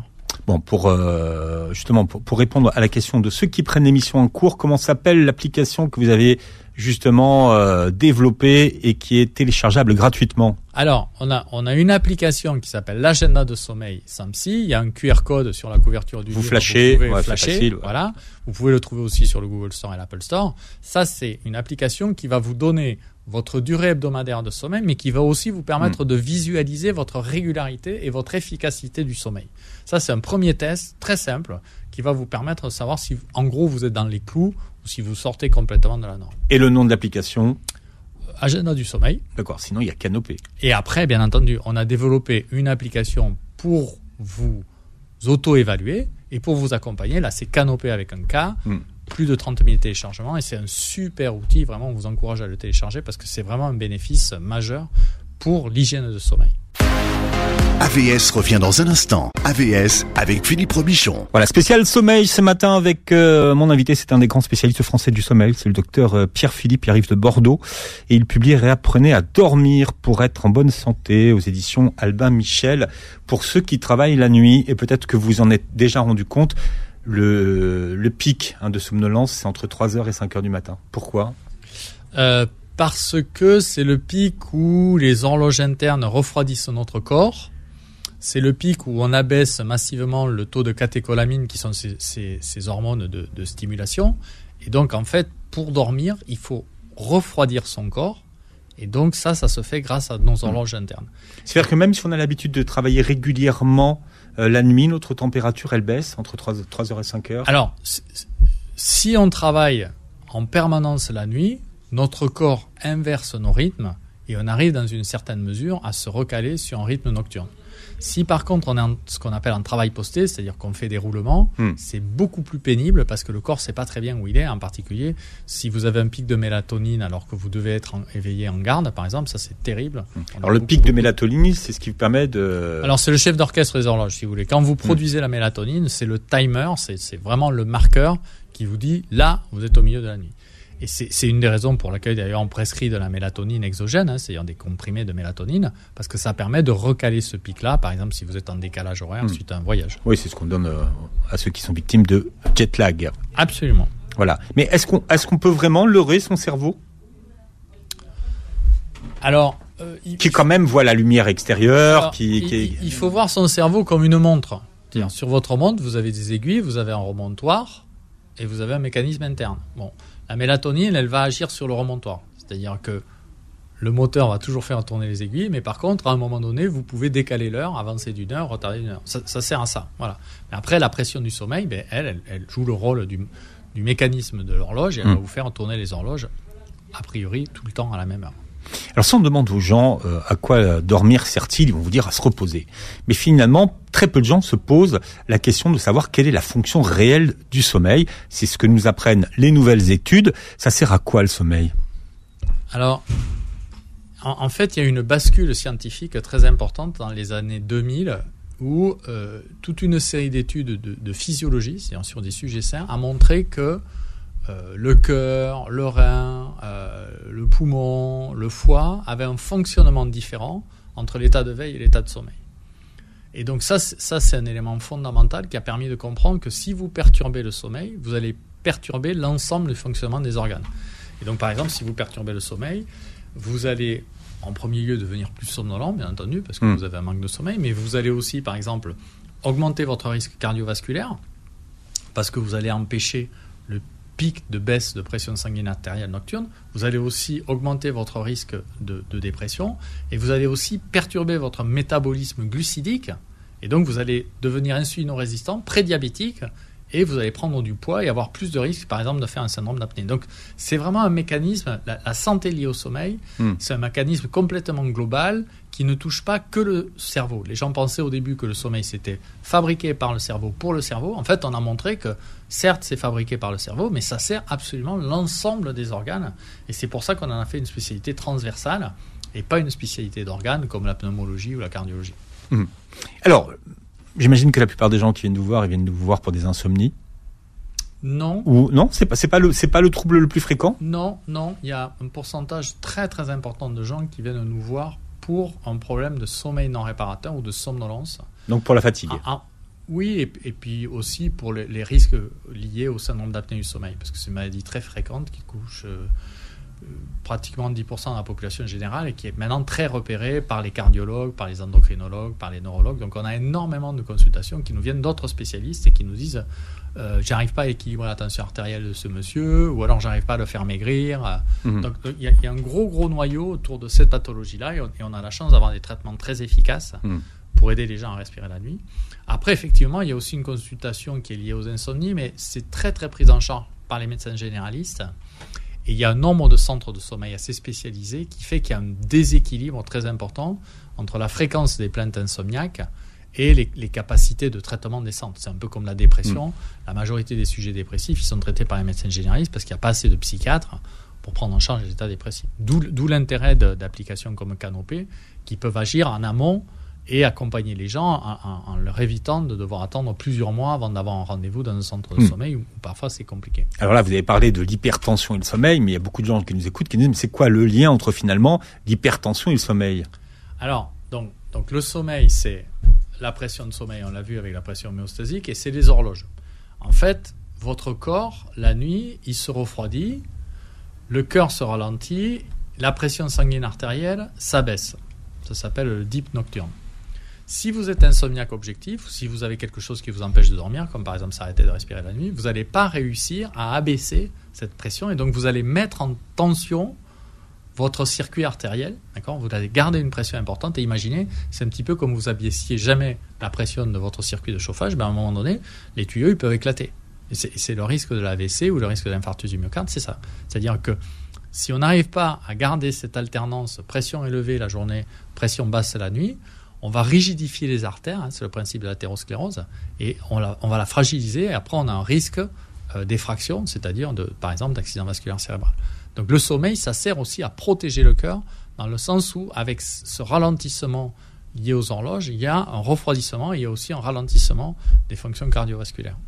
Bon, pour euh, justement pour, pour répondre à la question de ceux qui prennent l'émission en cours, comment s'appelle l'application que vous avez justement euh, développée et qui est téléchargeable gratuitement? Alors, on a on a une application qui s'appelle l'agenda de sommeil SAMPSI. Il y a un Q R code sur la couverture du vous livre. Flashez, vous pouvez ouais, flasher, facile, ouais. Voilà. Vous pouvez le trouver aussi sur le Google Store et l'Apple Store. Ça, c'est une application qui va vous donner votre durée hebdomadaire de sommeil, mais qui va aussi vous permettre mmh. de visualiser votre régularité et votre efficacité du sommeil. Ça, c'est un premier test très simple qui va vous permettre de savoir si, en gros, vous êtes dans les clous ou si vous sortez complètement de la norme. Et le nom de l'application? Agenda du sommeil. D'accord, sinon il y a Canopé. Et après, bien entendu, on a développé une application pour vous auto-évaluer et pour vous accompagner. Là, c'est Canopé avec un K. Mmh. Plus de trente mille téléchargements et c'est un super outil. Vraiment, on vous encourage à le télécharger parce que c'est vraiment un bénéfice majeur pour l'hygiène de sommeil. A V S revient dans un instant. A V S avec Philippe Robichon. Voilà, spécial sommeil ce matin avec euh, mon invité, c'est un des grands spécialistes français du sommeil, c'est le docteur euh, Pierre-Philippe, il arrive de Bordeaux et il publie Réapprenez à dormir pour être en bonne santé aux éditions Albin Michel. Pour ceux qui travaillent la nuit, et peut-être que vous en êtes déjà rendu compte, le, le pic hein, de somnolence, c'est entre trois heures et cinq heures du matin. Pourquoi ? euh, Parce que c'est le pic où les horloges internes refroidissent notre corps. C'est le pic où on abaisse massivement le taux de catécholamine, qui sont ces, ces, ces hormones de, de stimulation. Et donc, en fait, pour dormir, il faut refroidir son corps. Et donc, ça, ça se fait grâce à nos horloges mmh. internes. C'est-à-dire que même si on a l'habitude de travailler régulièrement euh, la nuit, notre température, elle baisse entre trois heures et cinq heures. Alors, si on travaille en permanence la nuit, notre corps inverse nos rythmes et on arrive dans une certaine mesure à se recaler sur un rythme nocturne. Si par contre on est en ce qu'on appelle un travail posté, c'est-à-dire qu'on fait des roulements, hmm. c'est beaucoup plus pénible parce que le corps ne sait pas très bien où il est. En particulier, si vous avez un pic de mélatonine alors que vous devez être en, éveillé en garde, par exemple, ça c'est terrible. Hmm. Alors le pic beaucoup... de mélatonine, c'est ce qui vous permet de... Alors c'est le chef d'orchestre des horloges, si vous voulez. Quand vous produisez hmm. la mélatonine, c'est le timer, c'est, c'est vraiment le marqueur qui vous dit là, vous êtes au milieu de la nuit. Et c'est, c'est une des raisons pour laquelle d'ailleurs on prescrit de la mélatonine exogène, hein, c'est-à-dire des comprimés de mélatonine, parce que ça permet de recaler ce pic-là, par exemple si vous êtes en décalage horaire mmh. suite à un voyage. Oui, c'est ce qu'on donne euh, à ceux qui sont victimes de jet lag. Absolument. Voilà. Mais est-ce qu'on, est-ce qu'on peut vraiment leurrer son cerveau ? Alors, euh, il, qui quand même voit la lumière extérieure. Alors, qui, il, qui est... il faut voir son cerveau comme une montre. C'est-à-dire, mmh. sur votre montre, vous avez des aiguilles, vous avez un remontoir et vous avez un mécanisme interne. Bon. La mélatonine, elle va agir sur le remontoir. C'est-à-dire que le moteur va toujours faire tourner les aiguilles, mais par contre, à un moment donné, vous pouvez décaler l'heure, avancer d'une heure, retarder d'une heure. Ça, ça sert à ça. Voilà. Mais après, la pression du sommeil, ben, elle, elle, elle joue le rôle du, du mécanisme de l'horloge et elle mmh. va vous faire tourner les horloges, a priori, tout le temps à la même heure. Alors si on demande aux gens euh, à quoi dormir sert-il, ils vont vous dire à se reposer. Mais finalement, très peu de gens se posent la question de savoir quelle est la fonction réelle du sommeil. C'est ce que nous apprennent les nouvelles études. Ça sert à quoi le sommeil ? Alors, en, en fait, il y a une bascule scientifique très importante dans les années deux mille où euh, toute une série d'études de, de physiologie, c'est-à-dire sur des sujets sains, a montré que Euh, le cœur, le rein, euh, le poumon, le foie avaient un fonctionnement différent entre l'état de veille et l'état de sommeil. Et donc ça, ça, c'est un élément fondamental qui a permis de comprendre que si vous perturbez le sommeil, vous allez perturber l'ensemble du fonctionnement des organes. Et donc par exemple, si vous perturbez le sommeil, vous allez en premier lieu devenir plus somnolent, bien entendu, parce que mmh. vous avez un manque de sommeil, mais vous allez aussi, par exemple, augmenter votre risque cardiovasculaire, parce que vous allez empêcher le pic de baisse de pression sanguine artérielle nocturne, vous allez aussi augmenter votre risque de, de dépression et vous allez aussi perturber votre métabolisme glucidique et donc vous allez devenir insulino-résistant, prédiabétique et vous allez prendre du poids et avoir plus de risques, par exemple, de faire un syndrome d'apnée. Donc c'est vraiment un mécanisme, la, la santé liée au sommeil, mmh. c'est un mécanisme complètement global qui ne touche pas que le cerveau. Les gens pensaient au début que le sommeil c'était fabriqué par le cerveau pour le cerveau. En fait, on a montré que certes c'est fabriqué par le cerveau, mais ça sert absolument l'ensemble des organes. Et c'est pour ça qu'on en a fait une spécialité transversale et pas une spécialité d'organes comme la pneumologie ou la cardiologie. Mmh. Alors, j'imagine que la plupart des gens qui viennent nous voir, ils viennent nous voir pour des insomnies. Non. Ou non, c'est pas c'est pas le c'est pas le trouble le plus fréquent. Non, non, il y a un pourcentage très très important de gens qui viennent nous voir pour un problème de sommeil non réparateur ou de somnolence. Donc pour la fatigue. Ah, ah, Oui, et, et puis aussi pour les, les risques liés au syndrome d'apnée du sommeil, parce que c'est une maladie très fréquente qui touche euh, pratiquement dix pour cent de la population générale et qui est maintenant très repérée par les cardiologues, par les endocrinologues, par les neurologues. Donc on a énormément de consultations qui nous viennent d'autres spécialistes et qui nous disent euh, j'arrive pas à équilibrer la tension artérielle de ce monsieur, ou alors j'arrive pas à le faire maigrir. Mmh. Donc il y, y a un gros gros noyau autour de cette pathologie-là et on, et on a la chance d'avoir des traitements très efficaces mmh. pour aider les gens à respirer la nuit. Après, effectivement, il y a aussi une consultation qui est liée aux insomnies, mais c'est très très pris en charge par les médecins généralistes. Et il y a un nombre de centres de sommeil assez spécialisés qui fait qu'il y a un déséquilibre très important entre la fréquence des plaintes insomniaques et les, les capacités de traitement des centres. C'est un peu comme la dépression. Mmh. La majorité des sujets dépressifs, ils sont traités par les médecins généralistes parce qu'il n'y a pas assez de psychiatres pour prendre en charge les états dépressifs. D'où, d'où l'intérêt de, d'applications comme Canopé qui peuvent agir en amont et accompagner les gens en, en, en leur évitant de devoir attendre plusieurs mois avant d'avoir un rendez-vous dans un centre de mmh. sommeil où, où parfois c'est compliqué. Alors là, vous avez parlé de l'hypertension et le sommeil, mais il y a beaucoup de gens qui nous écoutent qui nous disent mais c'est quoi le lien entre finalement l'hypertension et le sommeil ? Alors, donc, donc le sommeil, c'est la pression de sommeil, on l'a vu avec la pression homéostasique, et c'est les horloges. En fait, votre corps, la nuit, il se refroidit, le cœur se ralentit, la pression sanguine artérielle s'abaisse. Ça s'appelle le dip nocturne. Si vous êtes insomniaque objectif, ou si vous avez quelque chose qui vous empêche de dormir, comme par exemple s'arrêter de respirer la nuit, vous n'allez pas réussir à abaisser cette pression et donc vous allez mettre en tension votre circuit artériel. D'accord ? Vous allez garder une pression importante et imaginez, c'est un petit peu comme vous abaissiez jamais la pression de votre circuit de chauffage, ben à un moment donné, les tuyaux ils peuvent éclater. Et c'est, c'est le risque de l'A V C ou le risque de l'infarctus du myocarde, c'est ça. C'est-à-dire que si on n'arrive pas à garder cette alternance pression élevée la journée, pression basse la nuit, on va rigidifier les artères, hein, c'est le principe de l'athérosclérose, et on, la, on va la fragiliser, et après on a un risque euh, d'effraction, c'est-à-dire de, par exemple d'accident vasculaire cérébral. Donc le sommeil, ça sert aussi à protéger le cœur, dans le sens où avec ce ralentissement lié aux horloges, il y a un refroidissement, et il y a aussi un ralentissement des fonctions cardiovasculaires.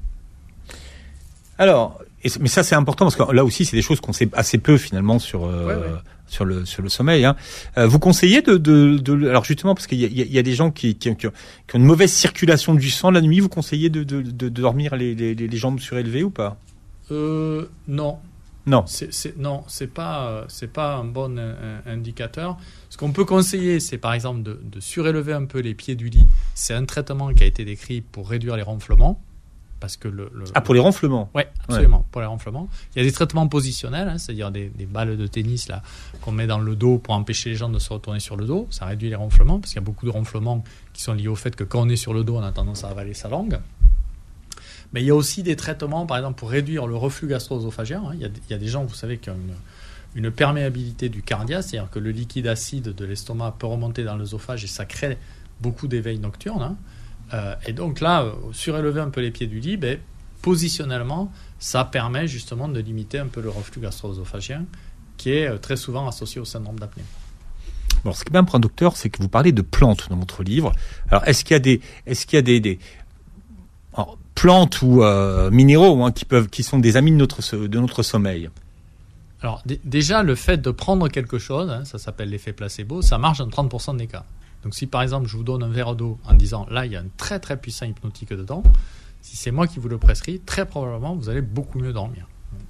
Alors, mais ça c'est important parce que là aussi c'est des choses qu'on sait assez peu finalement sur euh, ouais, ouais. sur le sur le sommeil. Hein. Euh, vous conseillez de, de de alors justement parce qu'il y a, il y a des gens qui, qui qui ont une mauvaise circulation du sang la nuit. Vous conseillez de de, de dormir les, les les jambes surélevées ou pas ? Euh, non. Non. C'est, c'est non, c'est pas c'est pas un bon un, indicateur. Ce qu'on peut conseiller, c'est par exemple de, de surélever un peu les pieds du lit. C'est un traitement qui a été décrit pour réduire les ronflements. Parce que le, le, ah, pour les ronflements ? Oui, absolument, ouais. Pour les ronflements. Il y a des traitements positionnels, hein, c'est-à-dire des, des balles de tennis là, qu'on met dans le dos pour empêcher les gens de se retourner sur le dos. Ça réduit les ronflements, parce qu'il y a beaucoup de ronflements qui sont liés au fait que quand on est sur le dos, on a tendance à avaler sa langue. Mais il y a aussi des traitements, par exemple, pour réduire le reflux gastro-œsophagien. Hein. Il y a, il y a des gens, vous savez, qui ont une, une perméabilité du cardia, c'est-à-dire que le liquide acide de l'estomac peut remonter dans l'œsophage et ça crée beaucoup d'éveils nocturnes. Hein. Euh, et donc là, euh, surélever un peu les pieds du lit, ben, positionnellement, ça permet justement de limiter un peu le reflux gastro-œsophagien qui est euh, très souvent associé au syndrome d'apnée. Bon, ce qui est bien pour un docteur, c'est que vous parlez de plantes dans votre livre. Alors, est-ce qu'il y a des, est-ce qu'il y a des, des alors, plantes ou euh, minéraux hein, qui peuvent, qui sont des amis de notre de notre sommeil ? Alors, d- déjà, le fait de prendre quelque chose, hein, ça s'appelle l'effet placebo, ça marche dans trente pour cent des cas. Donc si par exemple je vous donne un verre d'eau en disant là il y a un très très puissant hypnotique dedans, si c'est moi qui vous le prescris, très probablement vous allez beaucoup mieux dormir.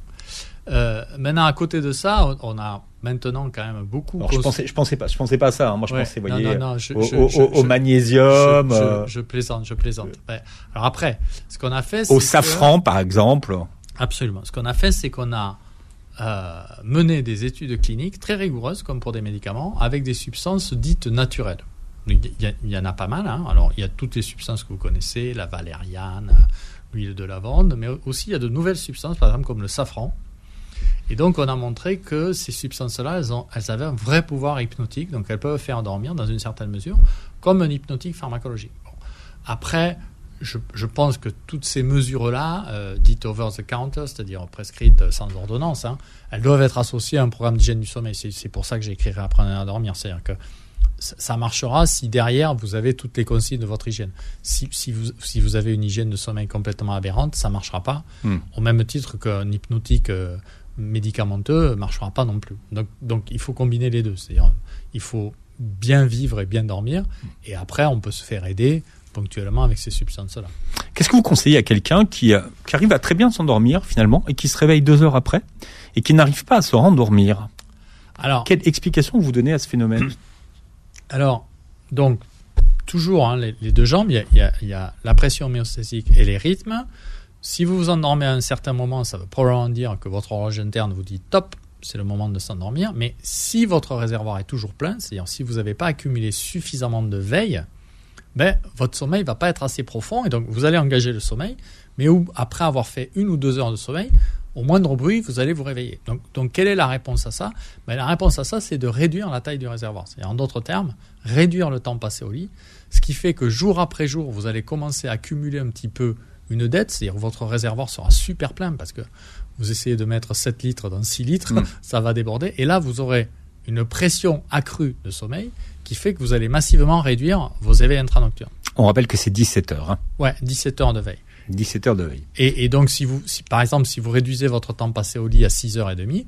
Euh, maintenant à côté de ça, on a maintenant quand même beaucoup. Alors, je pensais, je pensais pas, je pensais pas à ça. Hein. Moi je ouais, pensais, voyez, non, non, non, je, au, je, au, je, au magnésium. Je, je, euh... je plaisante, je plaisante. Ouais. Alors après, ce qu'on a fait, c'est au safran que... par exemple. Absolument. Ce qu'on a fait, c'est qu'on a euh, mené des études cliniques très rigoureuses, comme pour des médicaments, avec des substances dites naturelles. Il y, y en a pas mal. Hein. Alors, il y a toutes les substances que vous connaissez, la valériane, l'huile de lavande, mais aussi il y a de nouvelles substances, par exemple comme le safran. Et donc, on a montré que ces substances-là, elles, ont, elles avaient un vrai pouvoir hypnotique, donc elles peuvent faire dormir dans une certaine mesure, comme un hypnotique pharmacologique. Bon. Après, je, je pense que toutes ces mesures-là, euh, dites over-the-counter, c'est-à-dire prescrites sans ordonnance, hein, elles doivent être associées à un programme d'hygiène du sommeil. C'est, c'est pour ça que j'ai écrit « Réapprendre à dormir », c'est-à-dire que ça marchera si derrière vous avez toutes les consignes de votre hygiène. Si, si, vous, si vous avez une hygiène de sommeil complètement aberrante, ça ne marchera pas. Mm. Au même titre qu'un hypnotique euh, médicamenteux ne marchera pas non plus. Donc, donc il faut combiner les deux. C'est-à-dire il faut bien vivre et bien dormir. Et après, on peut se faire aider ponctuellement avec ces substances-là. Qu'est-ce que vous conseillez à quelqu'un qui, euh, qui arrive à très bien s'endormir finalement et qui se réveille deux heures après et qui n'arrive pas à se rendormir? Alors, quelle explication vous donnez à ce phénomène? Alors, donc, toujours hein, les, les deux jambes, il y a, il y a, il y a la pression homéostatique et les rythmes. Si vous vous endormez à un certain moment, ça veut probablement dire que votre horloge interne vous dit top, c'est le moment de s'endormir. Mais si votre réservoir est toujours plein, c'est-à-dire si vous n'avez pas accumulé suffisamment de veille, ben, votre sommeil ne va pas être assez profond et donc vous allez engager le sommeil, mais où, après avoir fait une ou deux heures de sommeil, au moindre bruit, vous allez vous réveiller. Donc, donc quelle est la réponse à ça? Ben, la réponse à ça, c'est de réduire la taille du réservoir. C'est-à-dire, en d'autres termes, réduire le temps passé au lit, ce qui fait que jour après jour, vous allez commencer à accumuler un petit peu une dette, c'est-à-dire que votre réservoir sera super plein parce que vous essayez de mettre sept litres dans six litres, mmh. ça va déborder. Et là, vous aurez une pression accrue de sommeil qui fait que vous allez massivement réduire vos éveils intranocturnes. On rappelle que c'est dix-sept heures. Hein. Ouais, dix-sept heures de veille. dix-sept heures de veille. Et, et donc, si vous, si, par exemple, si vous réduisez votre temps passé au lit à six heures trente,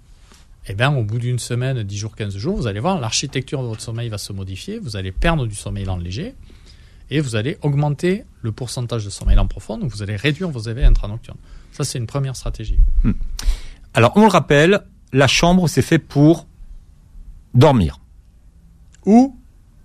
eh bien, au bout d'une semaine, dix jours, quinze jours, vous allez voir, l'architecture de votre sommeil va se modifier, vous allez perdre du sommeil lent léger, et vous allez augmenter le pourcentage de sommeil lent profond, donc vous allez réduire vos éveils intranocturnes. Ça, c'est une première stratégie. Hmm. Alors, on le rappelle, la chambre, c'est fait pour dormir. Ou,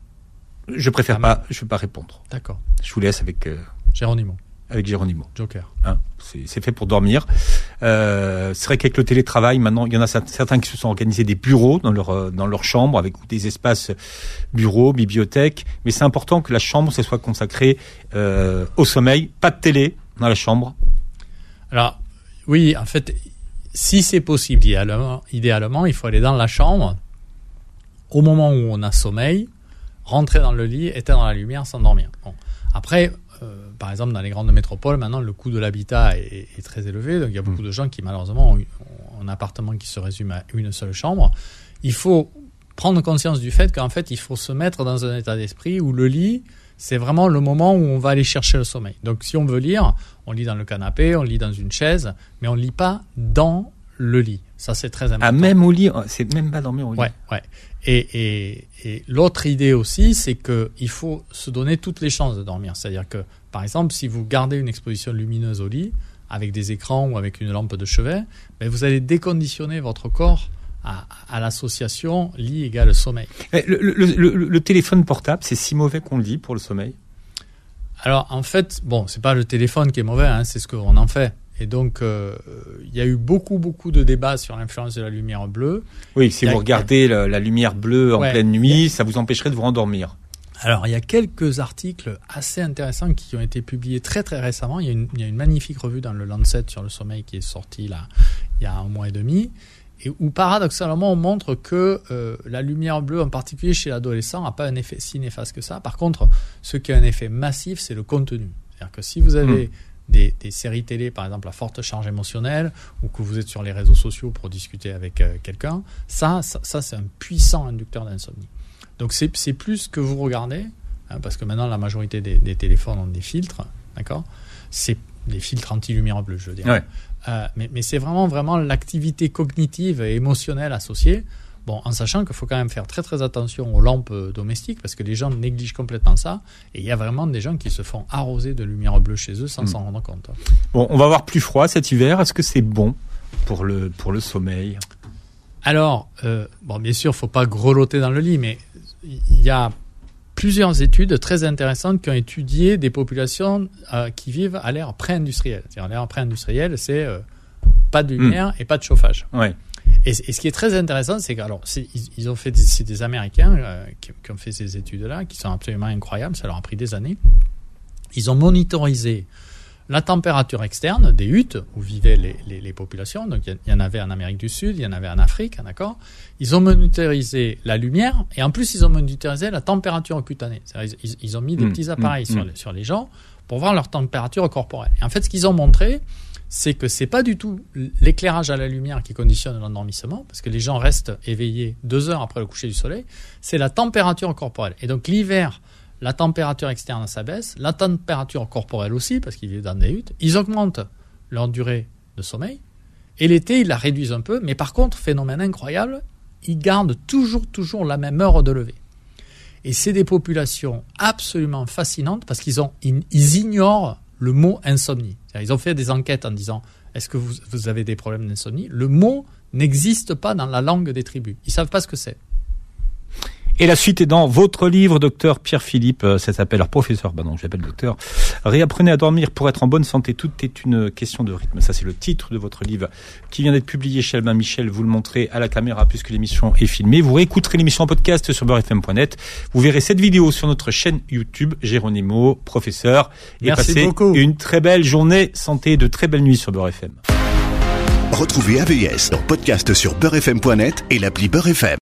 je préfère ah, pas, je ne vais pas répondre. D'accord. Je vous laisse avec... Euh, Géronimo. Avec Géronimo. Joker. Hein, c'est, c'est fait pour dormir. Euh, c'est vrai qu'avec le télétravail, maintenant, il y en a certains qui se sont organisés des bureaux dans leur dans leur chambre avec des espaces bureaux, bibliothèques. Mais c'est important que la chambre se soit consacrée euh, au sommeil. Pas de télé dans la chambre. Alors oui, en fait, si c'est possible, idéalement, idéalement, il faut aller dans la chambre au moment où on a sommeil, rentrer dans le lit, éteindre la lumière, s'endormir. Bon. Après. Euh, par exemple, dans les grandes métropoles, maintenant, le coût de l'habitat est, est très élevé. Donc, il y a beaucoup de gens qui, malheureusement, ont, ont un appartement qui se résume à une seule chambre. Il faut prendre conscience du fait qu'en fait, il faut se mettre dans un état d'esprit où le lit, c'est vraiment le moment où on va aller chercher le sommeil. Donc, si on veut lire, on lit dans le canapé, on lit dans une chaise, mais on ne lit pas dans le lit. Ça, c'est très important. Ah, même au lit, c'est même pas dormir au lit. Ouais, ouais. Et, et, et l'autre idée aussi, c'est qu'il faut se donner toutes les chances de dormir. C'est-à-dire que, par exemple, si vous gardez une exposition lumineuse au lit, avec des écrans ou avec une lampe de chevet, ben vous allez déconditionner votre corps à, à l'association lit égale sommeil. Le, le, le, le téléphone portable, c'est si mauvais qu'on le dit pour le sommeil? Alors, en fait, bon, c'est pas le téléphone qui est mauvais, hein, c'est ce qu'on en fait. Et donc, il euh, y a eu beaucoup, beaucoup de débats sur l'influence de la lumière bleue. Oui, si vous regardez la, la lumière bleue en ouais, pleine nuit, a... ça vous empêcherait de vous rendormir. Alors, il y a quelques articles assez intéressants qui ont été publiés très, très récemment. Il y a une, il y a une magnifique revue dans le Lancet sur le sommeil qui est sortie là, il y a un mois et demi, et où paradoxalement, on montre que euh, la lumière bleue, en particulier chez l'adolescent, n'a pas un effet si néfaste que ça. Par contre, ce qui a un effet massif, c'est le contenu. C'est-à-dire que si vous avez... Mmh. Des, des séries télé, par exemple, à forte charge émotionnelle, ou que vous êtes sur les réseaux sociaux pour discuter avec euh, quelqu'un, ça, ça, ça, c'est un puissant inducteur d'insomnie. Donc, c'est, c'est plus que vous regardez, hein, parce que maintenant, la majorité des, des téléphones ont des filtres, d'accord ? C'est des filtres anti-lumière bleue, je veux dire. Ouais. Euh, mais, mais c'est vraiment, vraiment l'activité cognitive et émotionnelle associée. Bon, en sachant qu'il faut quand même faire très très attention aux lampes domestiques parce que les gens négligent complètement ça et il y a vraiment des gens qui se font arroser de lumière bleue chez eux sans mmh. s'en rendre compte. Bon, on va avoir plus froid cet hiver. Est-ce que c'est bon pour le, pour le sommeil? Alors, euh, bon, bien sûr, il ne faut pas grelotter dans le lit, mais il y a plusieurs études très intéressantes qui ont étudié des populations euh, qui vivent à l'ère pré-industrielle. C'est-à-dire l'ère pré-industrielle, c'est euh, pas de lumière mmh. et pas de chauffage. Ouais. Et, et ce qui est très intéressant, c'est que alors, c'est, ils, ils ont fait des, c'est des Américains euh, qui, qui ont fait ces études-là, qui sont absolument incroyables. Ça leur a pris des années. Ils ont monitorisé la température externe des huttes où vivaient les, les, les populations. Donc, il y, y en avait en Amérique du Sud, il y en avait en Afrique, d'accord. Ils ont monitorisé la lumière et en plus, ils ont monitorisé la température cutanée. C'est-à-dire, ils, ils ont mis des mmh, petits appareils mmh, sur, les, sur les gens pour voir leur température corporelle. Et en fait, ce qu'ils ont montré, c'est que c'est pas du tout l'éclairage à la lumière qui conditionne l'endormissement, parce que les gens restent éveillés deux heures après le coucher du soleil, c'est la température corporelle. Et donc l'hiver, la température externe s'abaisse, la température corporelle aussi, parce qu'ils vivent dans des huttes, ils augmentent leur durée de sommeil, et l'été, ils la réduisent un peu, mais par contre, phénomène incroyable, ils gardent toujours, toujours la même heure de lever. Et c'est des populations absolument fascinantes, parce qu'ils ont, ils, ils ignorent le mot insomnie. C'est-à-dire, ils ont fait des enquêtes en disant est-ce que vous, vous avez des problèmes d'insomnie? Le mot n'existe pas dans la langue des tribus. Ils savent pas ce que c'est. Et la suite est dans votre livre, docteur Pierre-Philippe. Ça s'appelle, alors professeur, bah non, je l'appelle docteur. Réapprenez à dormir pour être en bonne santé. Tout est une question de rythme. Ça, c'est le titre de votre livre qui vient d'être publié chez Albin Michel. Vous le montrez à la caméra puisque l'émission est filmée. Vous réécouterez l'émission en podcast sur beurre f m point net. Vous verrez cette vidéo sur notre chaîne YouTube, Géronimo, professeur. Et Merci passez beaucoup. Une très belle journée santé, de très belles nuits sur Beurre F M. Retrouvez A V S en podcast sur beurre f m point net et l'appli Beurre F M.